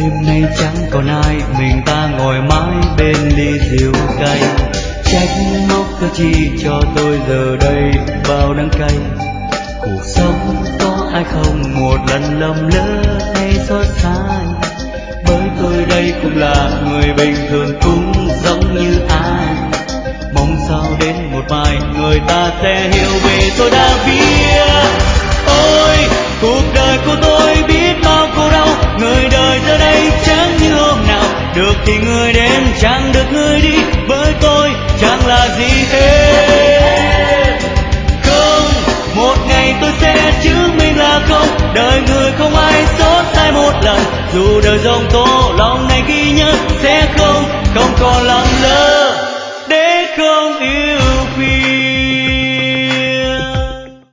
Đêm nay chẳng còn ai, mình ta ngồi mãi bên ly rượu cay. Trách móc cái chi cho tôi giờ đây bao đắng cay. Cuộc sống có ai không một lần lầm lỡ hay xót xa, bởi tôi đây cũng là người bình thường cũng giống như ai. Mong sao đến một mai người ta sẽ hiểu vì tôi đã biết. Ôi cuộc đời của tôi biết bao cô đau, người đời giờ đây chẳng như hôm nào. Được thì người đến chẳng được người đi, với tôi chẳng là gì hết. Không, một ngày tôi sẽ chứng minh là không, đời người không ai sót sai một lần. Dù đời giông tố lòng này ghi nhớ sẽ không còn lặng lơ để không yêu